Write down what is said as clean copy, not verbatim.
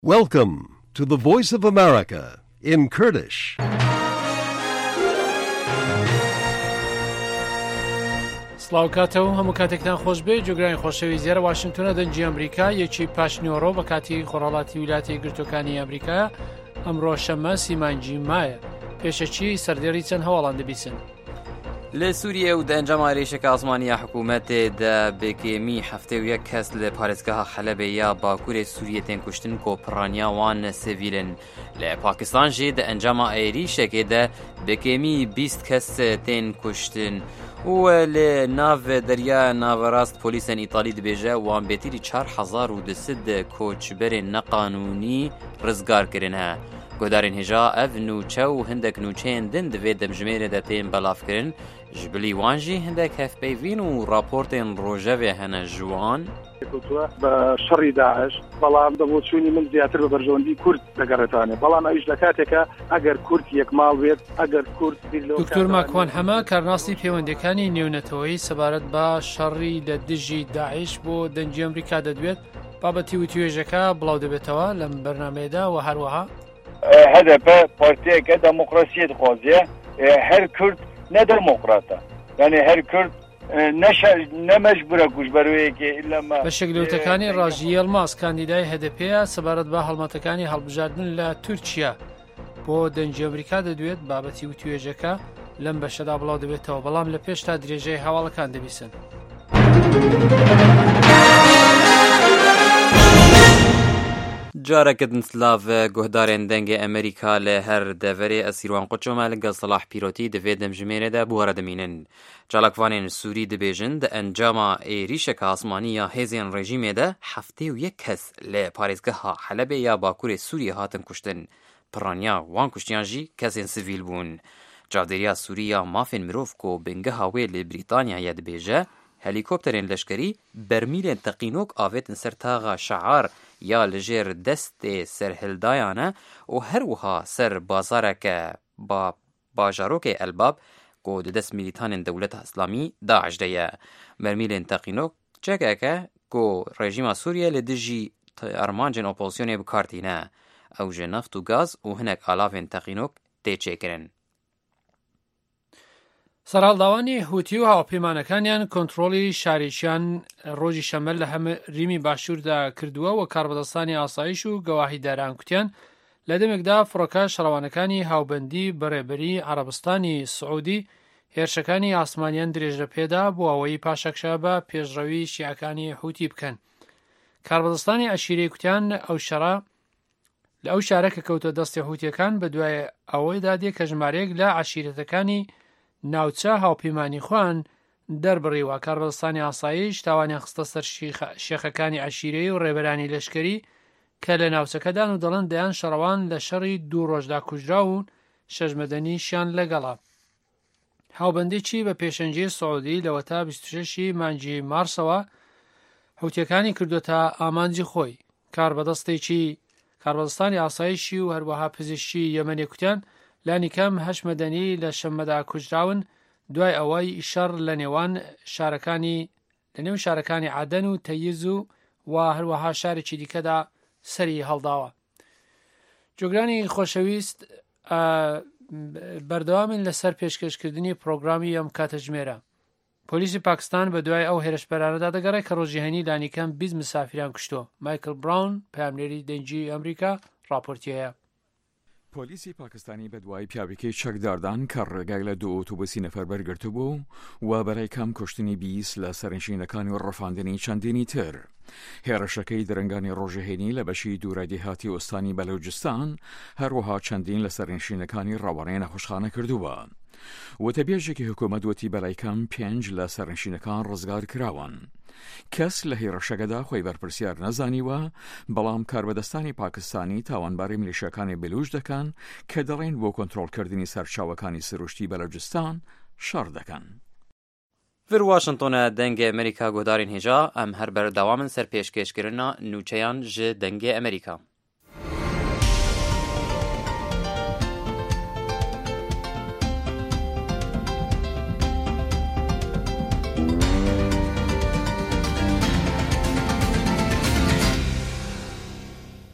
Welcome to the Voice of America in Kurdish. سڵاو کاتەوە هەموو کاتێکتان خۆش بێ جۆگرانی خۆشەوی زیێرە واشنگتۆنە دەنجی ئەمریکا یەکی پاشنیۆڕۆ بە کاتی خۆڕەڵاتی ویلایەتە یەکگرتووەکانی ئەمریکا ئەمڕۆ شەممە سیمانجی مایە پێشەچی سەردێڕی چەند هەواڵان دەبیسن لە سووریە و دەنجەما ڕێشێکە ئاسمانیە حکوومەتێدا بێگێمی هەفتەی و یەک کەس لە پارێزگەها حەلەبێ یا باکوورێ سووریە تێن کوشتن کۆپڕانیاوان سڤیلن لە پاکستان ژێ دە ئەنجاما عێریشێکێدا بێگێمی 20 کەس تێن کوشتن و لە ناو دەریا ناوەڕاست پۆلیسن ئیتالی دەبێژە وان بێتیری 4200 کۆچبەرێن نەقانونی ڕزگارکردن هە گۆدارên hêja ev nûçe û hindek nûçeyên din divê demjimêrê de tên belavkirin ji bilî wan jî hindek hevpeyvîn û raportên rojevê hene ji wan بە شەڕی داعش بەڵام دەبۆچوونی من زیاتر بە بەرژەوەندی کورد دەگەڕێتانێ بەڵام ئەویش لە کاتێکە ئەگەر کورد یەکماڵ بێت ئەگەر کورد دکتۆر ماکوان هەمە کارناسی پەیوەندەکانی نێونەتەوەی سەبارەت بە شەڕی لە دژی داعش بۆ دەنجی ئەمریکا دەدوێت بابەتی و توێژەکە بڵاو دەبێتەوە لەم بەرنامەیەدا و هەروەها HDP partiyeke demokrasiye dixwaziye her Kürt ne demokrata yani her Kürt ne mecbure kuşberweyeke illa ma بە شەکلەوتەکانی ڕاژی ئەلماس کاندیدای هەدەپەیە سەبارەت بە هەڵمەتەکانی هەڵبژاردن لە تورکیا بۆ دەنجی ئەمریکا دەدوێت بابەتی و توێژەکە لەم بەشەدا بڵاو دەبێتەوە بەڵام لە پێش تا درێژەی هەواڵەکان دەبیسن جارەکردن سلااف گۆهدارên dengê ئەمریکا لە هەر دەڤەرێ ئەسیروان قوچۆمە لەگەڵ سەلاح پیرۆتی دەوێت دەمژمێرەدا بوارە دەمینن چالاکوانên سووری دەبێژن دە ئەنجاما عێریشێکە ئاسمانی یا هێزیان ڕێژیمێدا هەفتەی و یەک کەس لە پارێزگەها حەلەبێ یا باکوورێ سووریە هاتن کوشتن پڕانیا وان کوشتیان ژی کەسێن سڤیل بوون چاودێریا سووریا مافên مرۆڤ کۆ بنگەها wê لێ بریتانیایە دەبێژە هەلیکۆپتەرên leşkerî bermîlên teqînok avêtin ser taxa şeعار ya li jêr destê serhildayan e û her wiha ser bazareke bajarokê Elbab ku di dest mîlîtanên Dewleta Îslamî Daeş de ye. Bermîlên teqînok çekeke ku rejîma Sûriye li dijî armancên opozisyonê bikartîne. Ew ji neft û gaz û hinek alavên teqînok tê çêkirin. سەرهەڵداوانی هوتی و هاوپەیمانەکانیان کۆنتڕۆڵی شارێکیان ڕۆژی شەمە لە هەمریمی باشووردا کردووە و کاربەدەستانی ئاسایش و گەواهیداران کوتیان لە دەمێکدا فڕۆکە شەڕەوانەکانی هاوبەندی بەڕێبەری عەرەبستانی سعودی هێرشەکانی ئاسمانیان درێژە پێدا بۆ ئەوەی پاشەکشە بە پێشڕەوی شیعەکانی حوتی بکەن کاربەدەستانی عەشیرەی کوتیان ئەو شەڕە لە ئەو شارەکە کەوتە دەستی حوتیەکان بەدوای ئەوەیدا دێ کە ژمارەیەک لە عەشیرەتەکانی ناوچە هاوپەیمانی خوان دەربڕیوە کاربەدەستانی ئاسایش تاوانیان خستە سەر شێخەکانی عەشیرەی و ڕێبەرانی لەشکەری کە لە ناوچەکەدان و دەڵێن دەیان شەڕەوان لە شەڕی 2 ڕۆژدا کوژراون 6 مەدەنیشیان لەگەڵا هاوبەندێکی بە پێشەنگی سعودی لەوەتا 26 مانگی مارسەوە حوتیەکانی کردوتە ئامانجی خۆی کاربەدەستانی ئاسایشی و هەروەها پزیشکی یەمەنی کوتیان لانیکەم 8 مەدەنی لە شەممەدا کوژراون دوای ئەوەی شەڕ لە نێو شارەکانی عادەن و تەیز و هەروەها شارێکی دیکەدا سەری هەڵداوە جۆگرانی خۆشەویست بەردەوامن لەسەر پێشکەشکردنی پرۆگرامی ئەم کاتەژمێرە پۆلیسی پاکستان بە دوای ئەو هێرشبەرانەدا دەگەڕێت کە ڕۆژی هەنی لانیکەم 20 مسافران کوشتووە مایکل براون پەیامنێری دەنجی ئەمریکا راپۆرتیەیە پۆلیسی پاکستانی بەدوای پیاوێکی چەکداردان کە ڕێگای لە 2 ئۆتۆبوسی نەفەر بەرگرتو بوو و بەرای کام کوشتنی 20 لە سەرنشینەکانی و ڕەفاندنی چەندێنی تر هێرشەکەی درنگانی ڕۆژەهێنی لە بەشی دوورە دێهاتی ئۆستانی بەلوجستان هەروەها چەندین لە سەرنشینەکانی ڕاوەڕێی نەخۆشخانە کردووە وتەبێژێکی حکوومەت وتی بەلای کام 5 لە سەرنشینەکان ڕزگار کراون کەس لە هێرشەکەدا خۆی بەرپرسیار نەزانیوە بەڵام کاربەدەستانی پاکستانی تاوانباری میلیشیاکانی بلوچ دەکەن کە دەڵێن بۆ کۆنتڕۆڵکردنی سەرچاوەکانی سروشتی بەلوجستان شەڕ دەکەن. Vir Washington'a dengê Amerîka guhdarên hêja em her berdewamın ser pêşkêşkirina nûçeyan ji dengê Amerîka.